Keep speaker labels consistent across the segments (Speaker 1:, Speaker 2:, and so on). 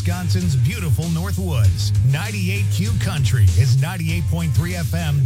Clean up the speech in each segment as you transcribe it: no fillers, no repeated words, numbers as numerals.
Speaker 1: Wisconsin's beautiful Northwoods. 98Q Country is 98.3 FM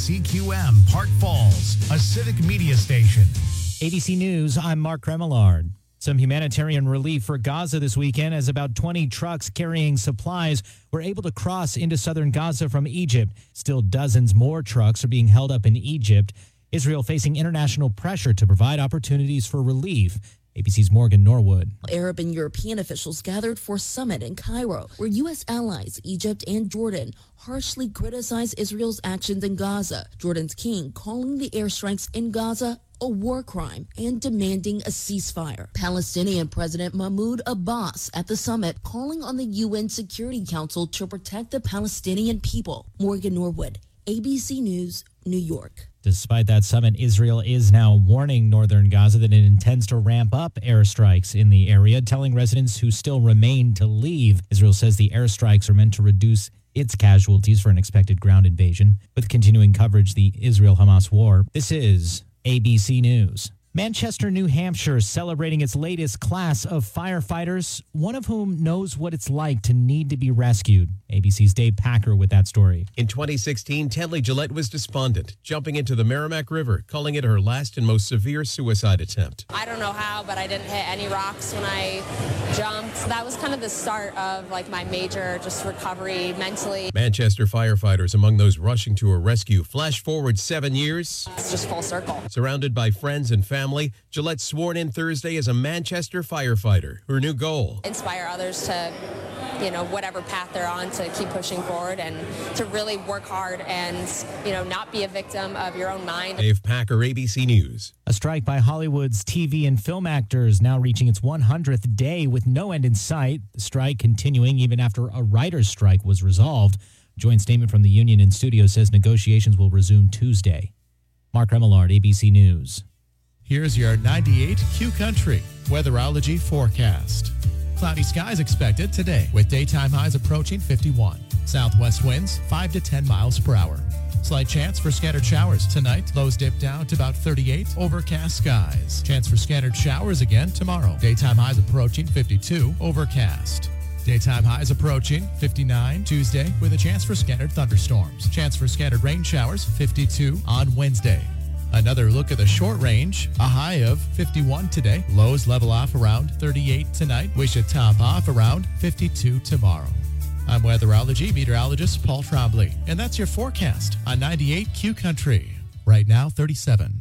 Speaker 1: WCQM, Park Falls, a civic media station.
Speaker 2: ABC News, I'm Mark Remillard. Some humanitarian relief for Gaza this weekend as about 20 trucks carrying supplies were able to cross into southern Gaza from Egypt. Still, dozens more trucks are being held up in Egypt. Israel facing international pressure to provide opportunities for relief. ABC's Morgan Norwood.
Speaker 3: Arab and European officials gathered for a summit in Cairo, where U.S. allies Egypt and Jordan harshly criticized Israel's actions in Gaza. Jordan's king calling the airstrikes in Gaza a war crime and demanding a ceasefire. Palestinian President Mahmoud Abbas at the summit calling on the UN Security Council to protect the Palestinian people. Morgan Norwood, ABC News, New York.
Speaker 2: Despite that summit, Israel is now warning northern Gaza that it intends to ramp up airstrikes in the area, telling residents who still remain to leave. Israel says the airstrikes are meant to reduce its casualties for an expected ground invasion. With continuing coverage, the Israel-Hamas war. This is ABC News. Manchester, New Hampshire is celebrating its latest class of firefighters, one of whom knows what it's like to need to be rescued. ABC's Dave Packer with that story.
Speaker 4: In 2016, Tenley Gillette was despondent, jumping into the Merrimack River, calling it her last and most severe suicide attempt.
Speaker 5: I don't know how, but I didn't hit any rocks when I jumped. That was kind of the start of my major just recovery mentally.
Speaker 4: Manchester firefighters among those rushing to her rescue. Flash forward 7 years.
Speaker 5: It's just full circle.
Speaker 4: Surrounded by friends and family, Gillette sworn in Thursday as a Manchester firefighter. Her new goal:
Speaker 5: inspire others to, whatever path they're on, to keep pushing forward and to really work hard and, not be a victim of your own mind.
Speaker 4: Dave Packer, ABC News.
Speaker 2: A strike by Hollywood's TV and film actors now reaching its 100th day with no end in sight. The strike continuing even after a writer's strike was resolved. A joint statement from the union in studio says negotiations will resume Tuesday. Mark Remillard, ABC News.
Speaker 6: Here's your 98Q Country weatherology forecast. Cloudy skies expected today with daytime highs approaching 51. Southwest winds 5 to 10 miles per hour. Slight chance for scattered showers tonight. Lows dip down to about 38. Overcast skies. Chance for scattered showers again tomorrow. Daytime highs approaching 52. Overcast. Daytime highs approaching 59 Tuesday with a chance for scattered thunderstorms. Chance for scattered rain showers 52 on Wednesday. Another look at the short range, a high of 51 today. Lows level off around 38 tonight. We should top off around 52 tomorrow. I'm weatherology meteorologist Paul Trombley, and that's your forecast on 98Q Country. Right now, 37.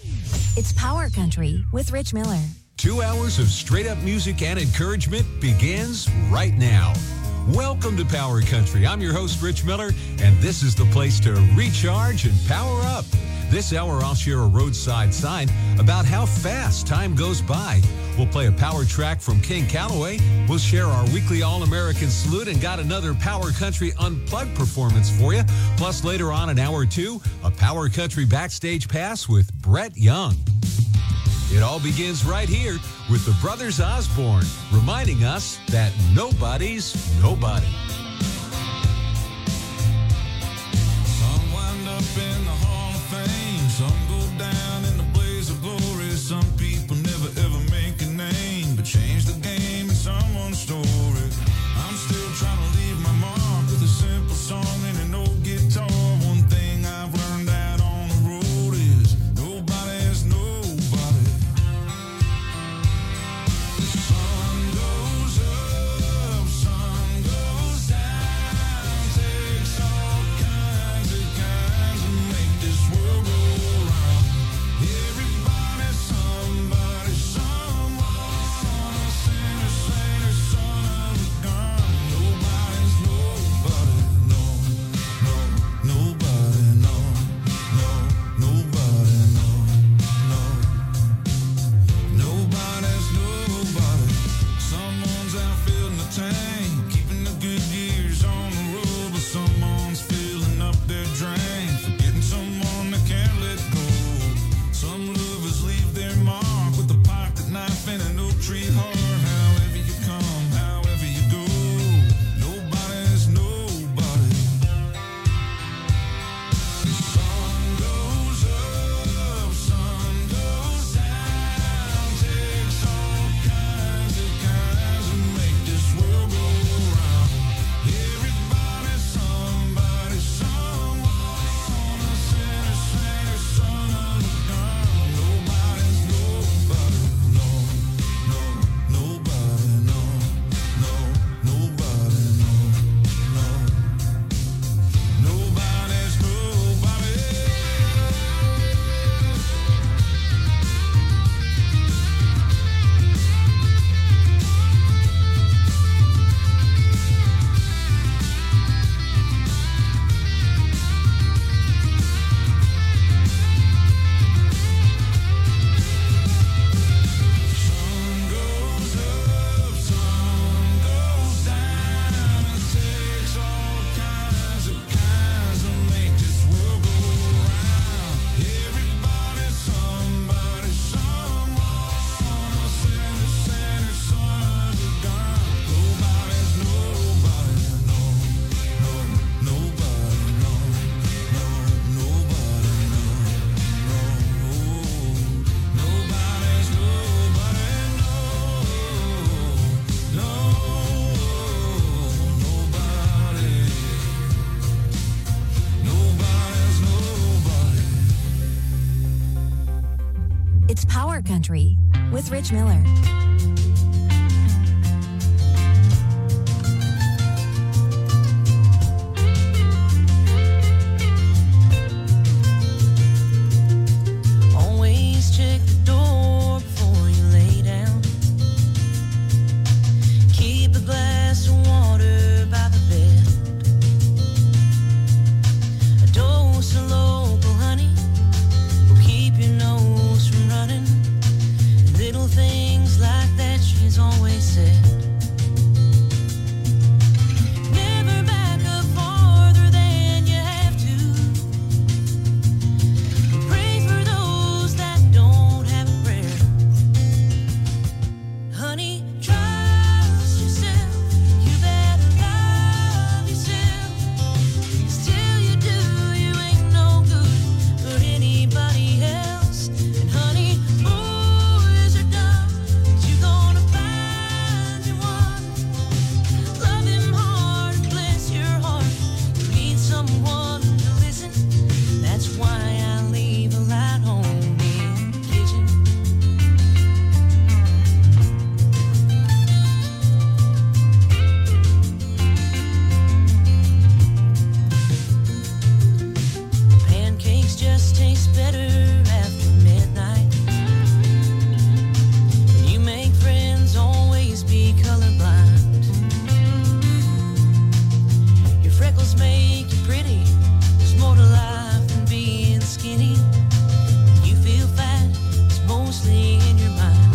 Speaker 7: It's Power Country with Rich Miller.
Speaker 8: 2 hours of straight-up music and encouragement begins right now. Welcome to Power Country. I'm your host, Rich Miller, and this is the place to recharge and power up. This hour, I'll share a roadside sign about how fast time goes by. We'll play a power track from King Calloway. We'll share our weekly All-American Salute and got another Power Country Unplugged performance for you. Plus, later on in Hour 2, a Power Country Backstage Pass with Brett Young. It all begins right here with the Brothers Osborne, reminding us that nobody's nobody.
Speaker 9: Some wind up in the Hall of Fame, some go down in the blaze of glory. Some people never ever make a name, but change the game in someone's story. I'm still trying to leave my mark with a simple song and an old guitar. One thing I've learned out on the road is nobody is nobody. The sun goes up, sun goes down.
Speaker 7: Power Country with Rich Miller.
Speaker 10: Always check the door before you lay down. Keep a glass of water by the bed. A dose of local honey will keep your nose from running. Little things like that she's always said. Never back up farther than you have to. Pray for those that don't have a prayer. Honey, trust yourself. You better love yourself. 'Cause till you do, you ain't no good for anybody else. And honey, boys are dumb, but you gonna find you one. Love him hard and bless your heart. You need someone to listen. That's why I leave a light on in the kitchen. Pancakes just taste better after midnight. When you make friends, always be colorblind. Your freckles make you pretty. There's more to life than being skinny. When you feel fat, it's mostly in your mind.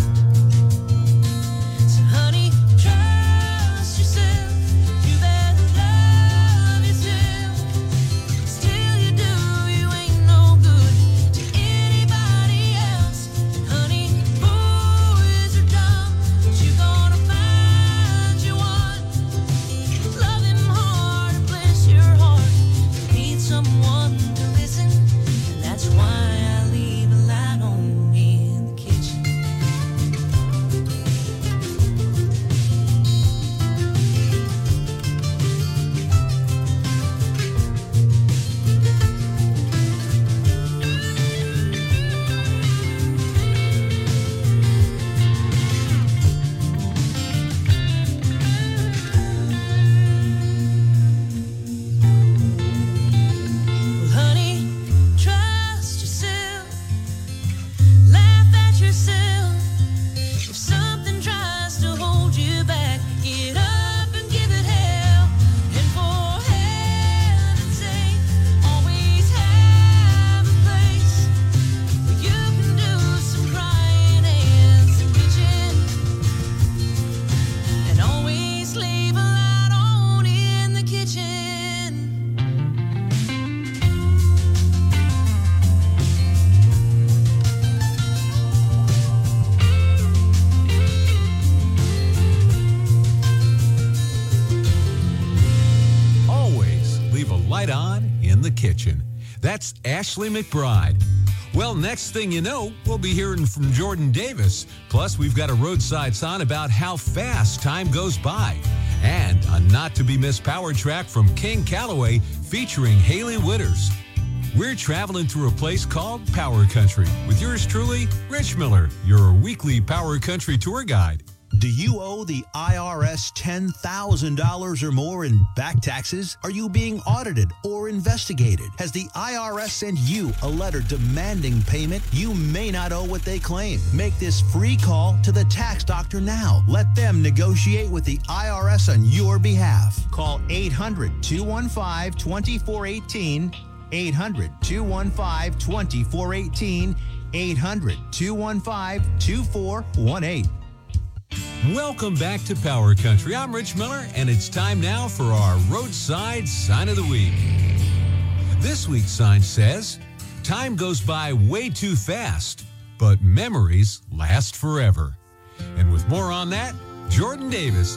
Speaker 10: So honey, trust yourself. You better love yourself. 'Cause till you do, you ain't no good to anybody else. Honey, boys are dumb, but you gonna find you one. Love him hard and bless your heart. You need someone to listen, and that's why I leave a light on in the kitchen. Well, honey, trust yourself. Laugh at yourself. If something tries to hold you back, get up and give it hell. And for heaven's sake, always have a place where you can do some crying and some bitching. And always leave a light on in the kitchen.
Speaker 8: Always leave a light on in the kitchen. That's Ashley McBride. Well, next thing you know, we'll be hearing from Jordan Davis. Plus, we've got a roadside song about how fast time goes by. And a not-to-be-missed power track from King Calloway featuring Haley Witters. We're traveling through a place called Power Country with yours truly, Rich Miller, your weekly Power Country tour guide.
Speaker 11: Do you owe the IRS $10,000 or more in back taxes? Are you being audited or investigated? Has the IRS sent you a letter demanding payment? You may not owe what they claim. Make this free call to the tax doctor now. Let them negotiate with the IRS on your behalf. Call 800-215-2418, 800-215-2418, 800-215-2418.
Speaker 8: Welcome back to Power Country. I'm Rich Miller, and it's time now for our roadside sign of the week. This week's sign says, time goes by way too fast, but memories last forever. And with more on that, Jordan Davis.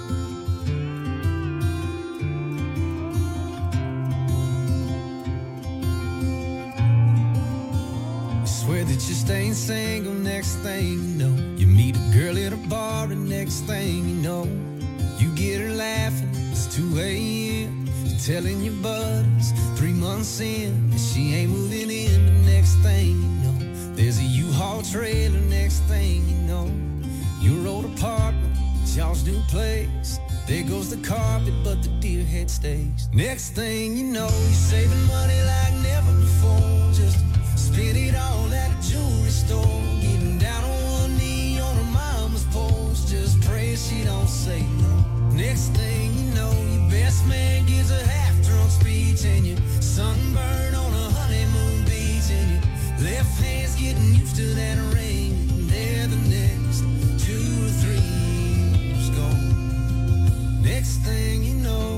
Speaker 10: Swear that you're staying single, next thing you know, you meet a girl at a bar, and next thing you know, you get her laughing, it's 2 a.m., you're telling your buddies 3 months in, and she ain't moving in, but next thing you know, there's a U-Haul
Speaker 12: U-Haul trailer, next thing you know, your old apartment, it's y'all's new place. There goes the carpet, but the deer head stays. Next thing you know, you're saving money like never before. Just spend it all at a jewelry store. Getting down on one knee on her mama's porch, just praying she don't say no. Next thing you know, your best man gives a half-drunk speech, and you're sunburned on a honeymoon beach, and your left hand's getting used to that ring. And there the next 2 or 3 years go. Next thing you know,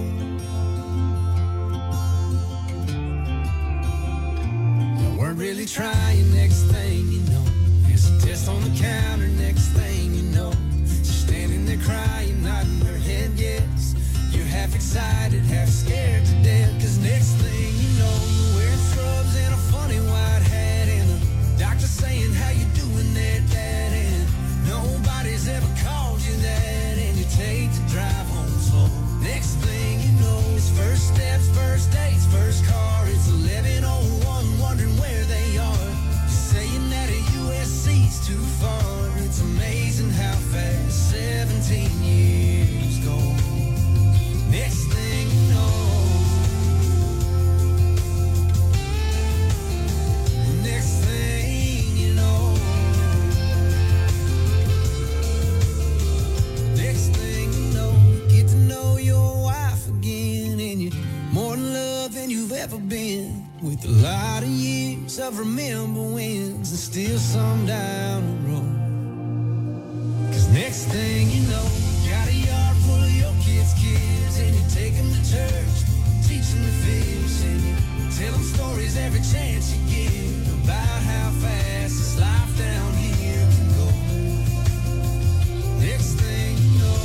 Speaker 12: you weren't really trying. Next thing you know, there's a test on the counter. Next thing you know, she's standing there crying, nodding her head yes. You're half excited, half scared to death. Cause next thing you know, you're wearing scrubs and a funny white hat, and the doctor saying how you doing there, Dad, and nobody's ever called you that, and you take the drive home slow. Next thing you know, it's first steps, first dates, first car. It's 11:01, wondering where they are. You're saying that a USC's too far. It's amazing how fast 17 years go. Next thing you know, next thing you know, next thing you know, you get to know your wife again, and you're more in love than you've ever been. With a lot of years of remember wins and still some down the road. Cause next thing you know, you got a yard full of your kids' and you take them to church, teach them to fish, and you tell them stories every chance you get about how fast this life down here can go. Next thing you know,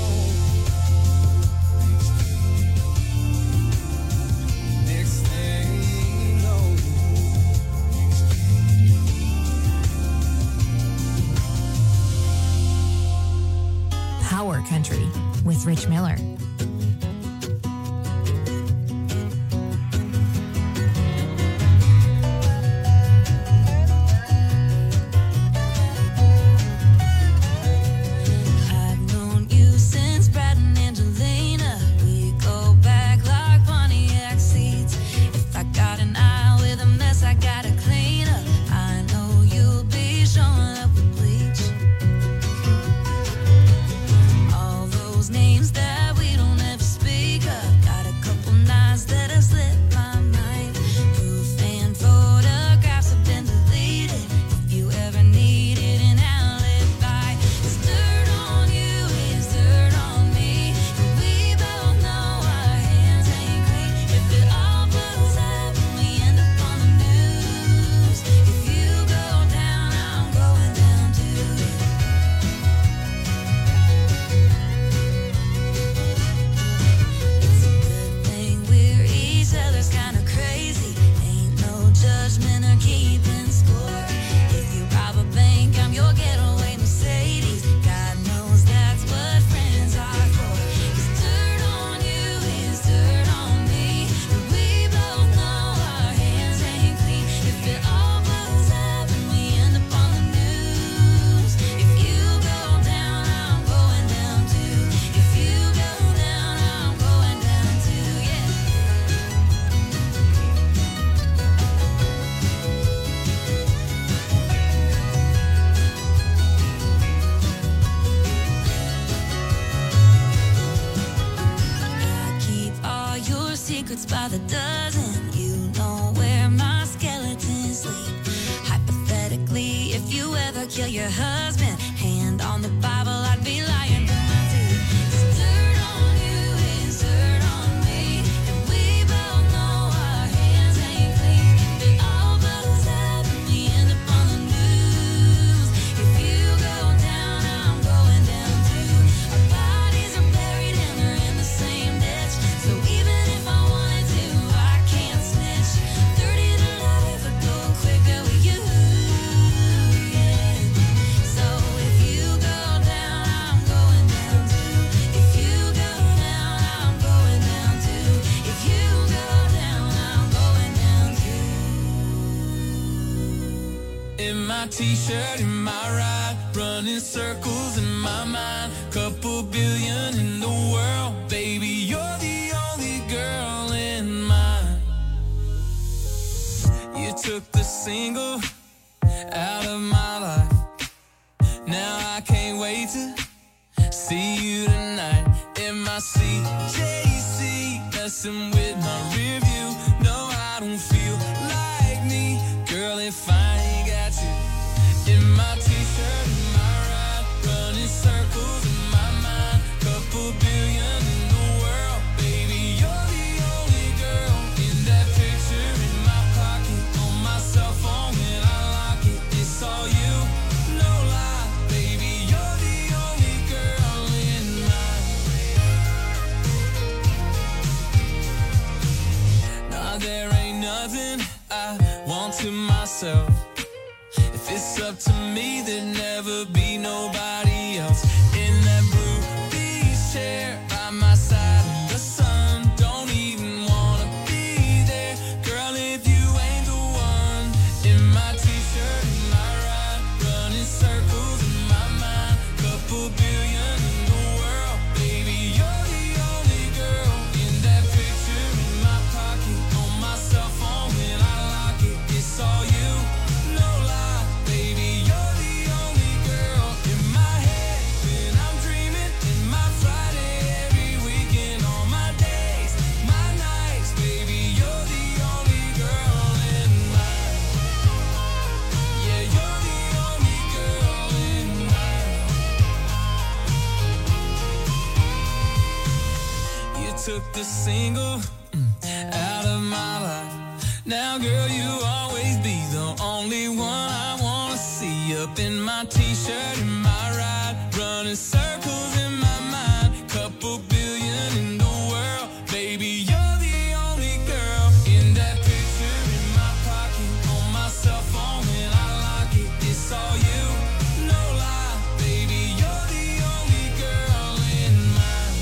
Speaker 12: next thing you know.
Speaker 7: Power Country with Rich Miller.
Speaker 10: Names that we don't ever speak of. Got a couple nights that have slipped my mind. Proof and photographs have been deleted. If you ever needed an alibi, it's dirt on you, it's dirt on me. And we both know our hands ain't clean. If it all blows up and we end up on the news, if you go down, I'm going down too. Other's kind of crazy. Ain't no judgment or keeping score. If you rob a bank, I'm your getaway Mercedes. God knows that's what friends are for. It's dirt on you, it's dirt on me. And we both know our hands ain't clean. If it all blows up and we end up on the news, if you go down, I'm going down too. If you go down, I'm going down too, yeah. I keep all your secrets by the dozen. You know where my skeletons sleep. Hypothetically, if you ever kill your husband, hand on the Bible, I'd be lying through my teeth. It's dirt on you, it's dirt on me. And we both know our hands ain't clean. If it all blows up and we end up on the news, if you go down, I'm going down too. Our bodies are buried and they're in the same ditch. So even if I wanted to, I can't snitch. 30 to life would go quicker with you, yeah. So if you go down, I'm going my t-shirt, in my ride, running circles in my mind. Couple billion in the world, baby, you're the only girl in mine. You took the single out of my life. Now I can't wait to see you tonight in my CJC, messing with my rear view. No, I don't feel like me, girl, if I ain't got you. In my t-shirt, in my ride, running circles in my mind. Couple billion in the world, baby, you're the only girl. In that picture in my pocket, on my cell phone when I lock it, it's all you. No lie, baby, you're the only girl in mine. Nah, there ain't nothing I want to myself. If it's up to me, there'd never be nobody else. In that blue beach chair by my side, the sun don't even wanna be there. Girl, if you ain't the one. In my t-shirt, in my ride, running circles in my mind. Couple billion in the world, baby, you're the only girl. In that picture in my pocket, on my cell phone when I lock it, it's all you. No lie, baby, you're the only girl in my head when I'm dreaming. In my Friday, every weekend, all my days, my nights, baby, you're the only girl in mine. Yeah, you're the only girl in mine. You took the single out of my life. Now, girl, you'll always be the only one I wanna see. Up in my t-shirt, in my ride, running circles in my mind. Couple billion in the world, baby, you're the only girl. In that picture in my pocket, on my cell phone when I lock it, it's all you. No lie, baby, you're the only girl in mine.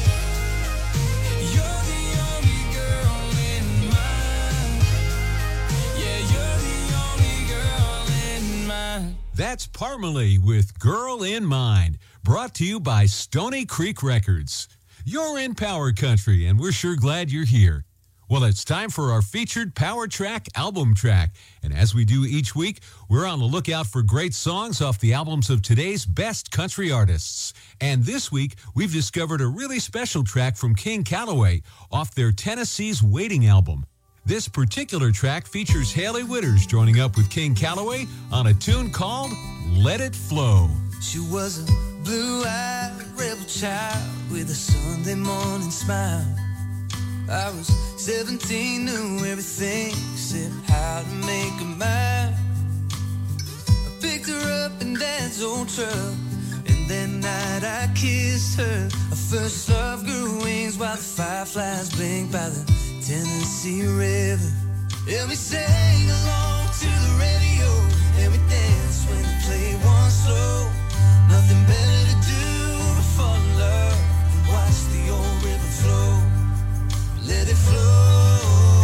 Speaker 10: You're the only girl in mine. Yeah, you're the only girl in mine.
Speaker 8: That's Parmalee with Girl in Mind, brought to you by Stony Creek Records. You're in Power Country, and we're sure glad you're here. Well, it's time for our featured Power Track album track. And as we do each week, we're on the lookout for great songs off the albums of today's best country artists. And this week, we've discovered a really special track from King Calloway off their Tennessee's Waiting album. This particular track features Hailey Whitters joining up with King Calloway on a tune called Let It Flow.
Speaker 10: She was a blue-eyed rebel child with a Sunday morning smile. I was 17, knew everything except how to make her mine. I picked her up in Dad's old truck, and that night I kissed her. Our first love grew wings while the fireflies blinked by the Tennessee River. And we sang along to the radio, and we danced when they played one slow. Nothing better to do but fall in love and watch the old river flow. Let it flow.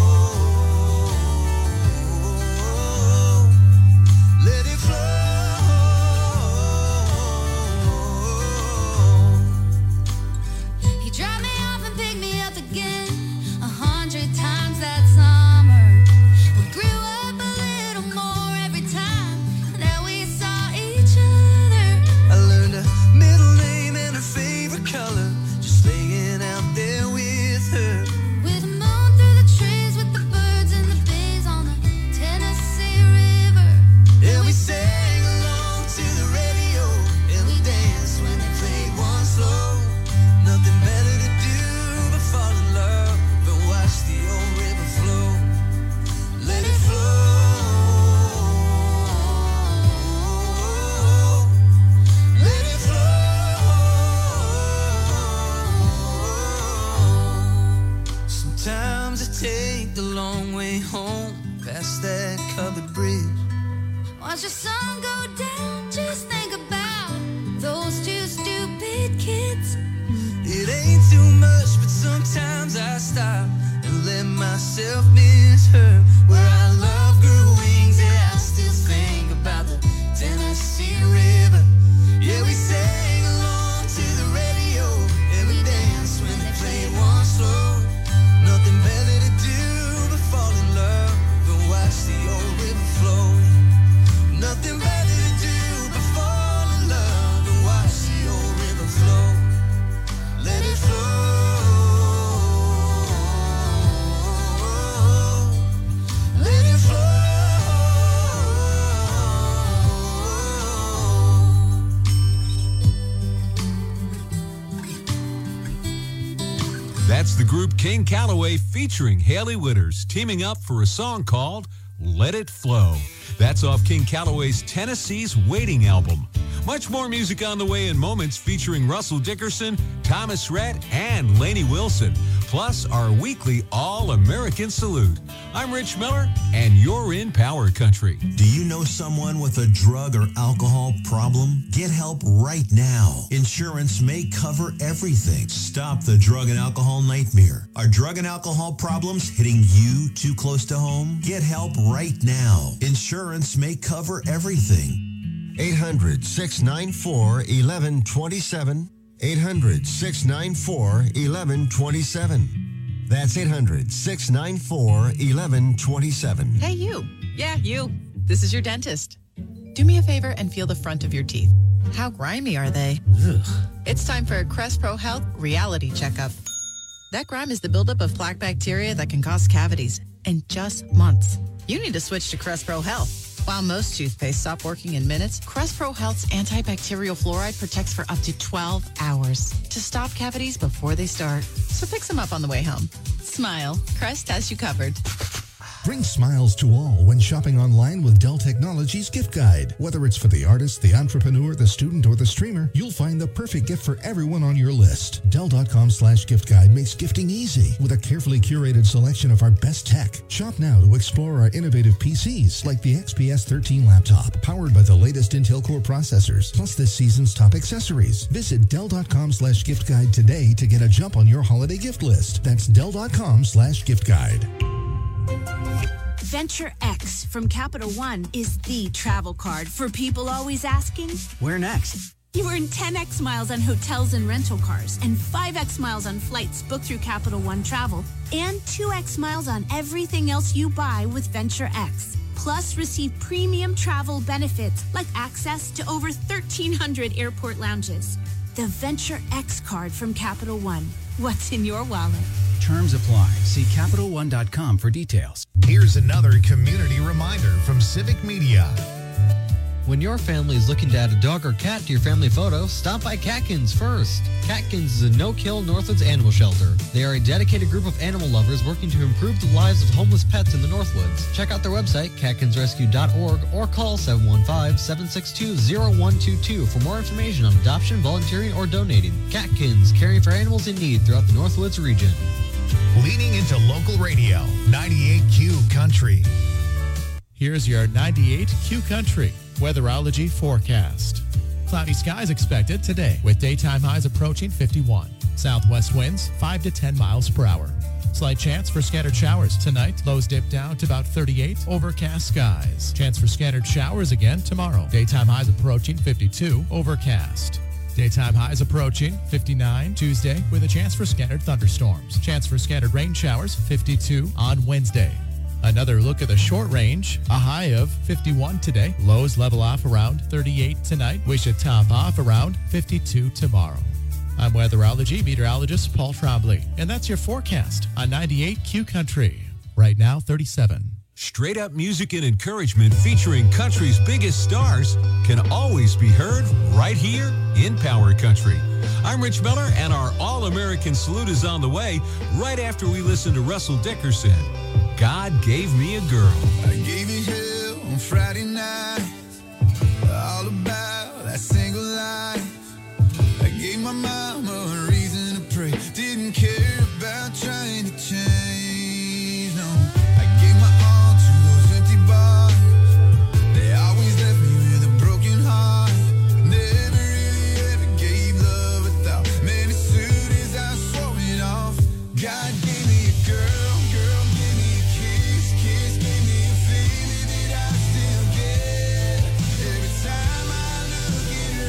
Speaker 10: Let it flow.
Speaker 13: He dropped me off and picked me up again 100 times that summer. We grew up a little more every time that we saw each other.
Speaker 10: I learned her middle name and her favorite color, just laying out there with her.
Speaker 13: With the moon through the trees, with the birds and the bees on the Tennessee River.
Speaker 10: And we sang along to the radio, and we danced when they played one slow. Nothing better to do but fall in love and watch the old river flow. Let it flow. Let it flow. Sometimes I take the long way home past that covered bridge.
Speaker 13: Watch the sun go down, just think about those two stupid kids.
Speaker 10: It ain't too much, but sometimes I stop and let myself miss her. Where our love grew wings, yeah, I still think about the
Speaker 8: group King Calloway featuring Haley Witters teaming up for a song called Let It Flow. That's off King Calloway's Tennessee's Waiting album. Much more music on the way in moments featuring Russell Dickerson, Thomas Rhett, and Lainey Wilson. Plus our weekly All-American Salute. I'm Rich Miller, and you're in Power Country.
Speaker 11: Do you know someone with a drug or alcohol problem? Get help right now. Insurance may cover everything. Stop the drug and alcohol nightmare. Are drug and alcohol problems hitting you too close to home? Get help right now. Insurance may cover everything.
Speaker 14: 800-694-1127. 800-694-1127. That's 800-694-1127.
Speaker 15: Hey, you. Yeah, you. This is your dentist. Do me a favor and feel the front of your teeth. How grimy are they? Ugh. It's time for a Crest Pro Health reality checkup. That grime is the buildup of plaque bacteria that can cause cavities in just months. You need to switch to Crest Pro Health. While most toothpaste stop working in minutes, Crest Pro Health's antibacterial fluoride protects for up to 12 hours to stop cavities before they start. So pick some up on the way home. Smile. Crest has you covered.
Speaker 16: Bring smiles to all when shopping online with Dell Technologies Gift Guide. Whether it's for the artist, the entrepreneur, the student, or the streamer, you'll find the perfect gift for everyone on your list. Dell.com/gift guide makes gifting easy with a carefully curated selection of our best tech. Shop now to explore our innovative PCs like the XPS 13 laptop, powered by the latest Intel Core processors, plus this season's top accessories. Visit Dell.com/gift guide today to get a jump on your holiday gift list. That's Dell.com/gift guide.
Speaker 17: Venture X from Capital One is the travel card for people always asking,
Speaker 18: where next?
Speaker 17: You earn 10x miles on hotels and rental cars and 5x miles on flights booked through Capital One Travel and 2x miles on everything else you buy with Venture X. Plus, receive premium travel benefits like access to over 1,300 airport lounges. The Venture X card from Capital One. What's in your wallet?
Speaker 18: Terms apply. See CapitalOne.com for details.
Speaker 1: Here's another community reminder from Civic Media.
Speaker 19: When your family is looking to add a dog or cat to your family photo, stop by Catkins first. Catkins is a no-kill Northwoods animal shelter. They are a dedicated group of animal lovers working to improve the lives of homeless pets in the Northwoods. Check out their website, catkinsrescue.org, or call 715-762-0122 for more information on adoption, volunteering, or donating. Catkins, caring for animals in need throughout the Northwoods region.
Speaker 1: Leading into local radio, 98Q Country.
Speaker 6: Here's your 98Q Country weatherology forecast. Cloudy skies expected today with daytime highs approaching 51. Southwest winds 5 to 10 miles per hour. Slight chance for scattered showers tonight. Lows dip down to about 38. Overcast skies. Chance for scattered showers again tomorrow. Daytime highs approaching 52. Overcast. Daytime highs approaching 59 Tuesday with a chance for scattered thunderstorms. Chance for scattered rain showers 52 on Wednesday. Another look at the short range, a high of 51 today. Lows level off around 38 tonight. We should top off around 52 tomorrow. I'm weatherology meteorologist Paul Trombley, and that's your forecast on 98Q Country. Right now, 37.
Speaker 8: Straight up music and encouragement featuring country's biggest stars can always be heard right here in Power Country. I'm Rich Miller, and our All-American Salute is on the way right after we listen to Russell Dickerson. God Gave Me a Girl.
Speaker 9: I gave you hell on Friday night, all about that single life. I gave my mama a reason to pray, didn't care about trying to change, no. I gave my all to those empty bars, they always left me with a broken heart. Never really ever gave love a thought, man, as soon as I swore it off. God gave me a girl, girl gave me a kiss, kiss gave me a feeling that I still get. Every time I look at her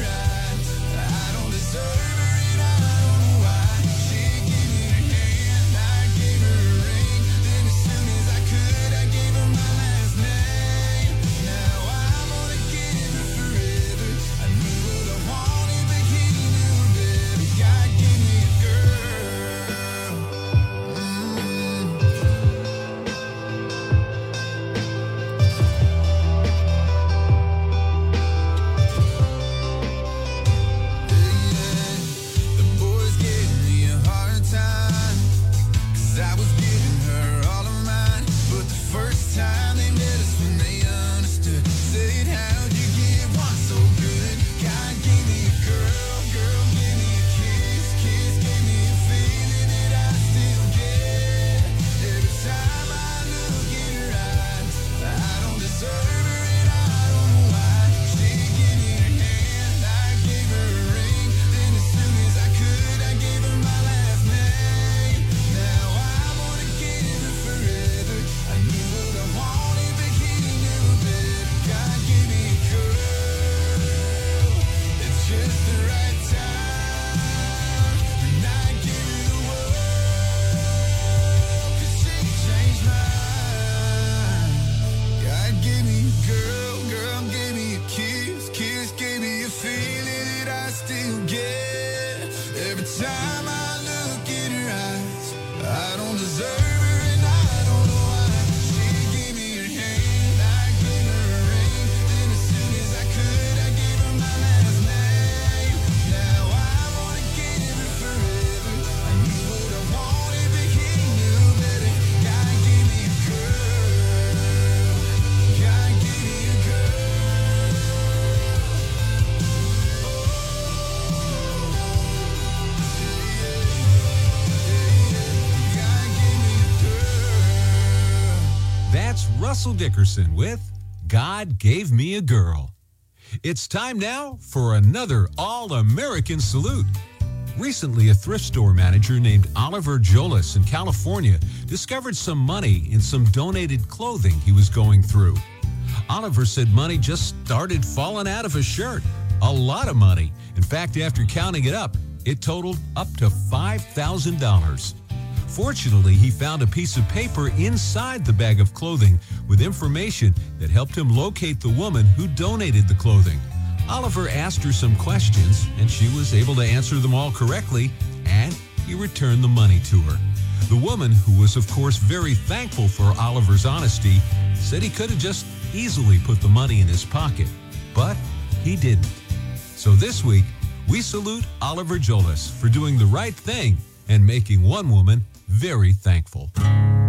Speaker 8: Russell Dickerson with God Gave Me a Girl. It's time now for another All-American Salute. Recently, a thrift store manager named Oliver Jolas in California discovered some money in some donated clothing he was going through. Oliver said money just started falling out of his shirt. A lot of money. In fact, after counting it up, it totaled up to $5,000. Fortunately, he found a piece of paper inside the bag of clothing with information that helped him locate the woman who donated the clothing. Oliver asked her some questions, and she was able to answer them all correctly, and he returned the money to her. The woman, who was of course very thankful for Oliver's honesty, said he could have just easily put the money in his pocket, but he didn't. So this week, we salute Oliver Jolas for doing the right thing and making one woman very thankful.